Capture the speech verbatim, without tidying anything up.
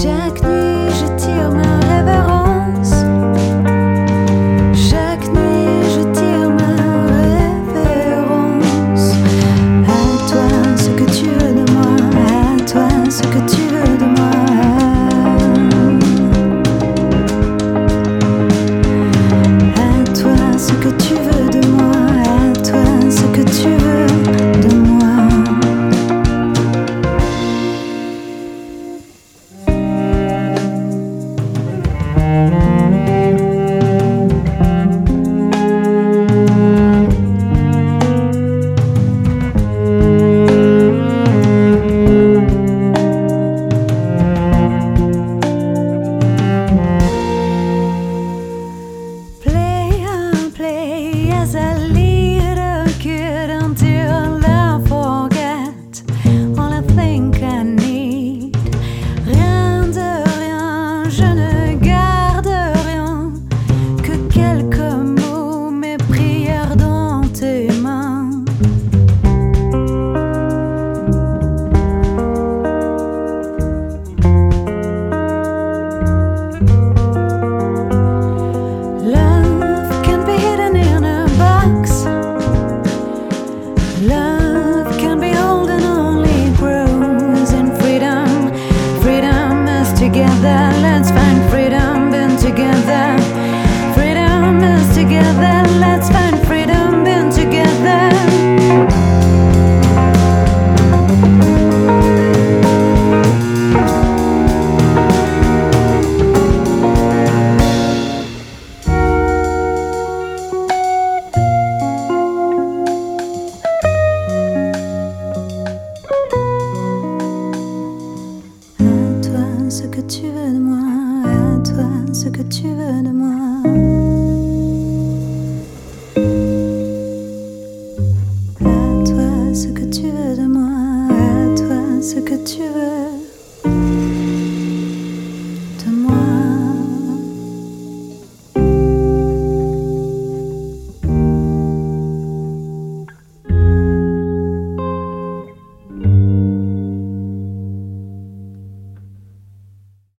Chaque nuit je tire ma révérence. Chaque nuit je tire ma révérence. À toi ce que tu veux de moi, à toi ce que tu veux de moi. À toi ce que tu veux de moi, à toi ce que tu veux de moi. As I lead a kid until I forget all I think I need. Rien de rien, je ne garde rien que quelques mots, mes prières dans tes mains. Love can be hidden in a box. Love can be old and only grows in freedom. Freedom is together, let's find freedom in together. Freedom is together, let's find freedom in together. Ce que tu veux de moi, à toi ce que tu veux de moi.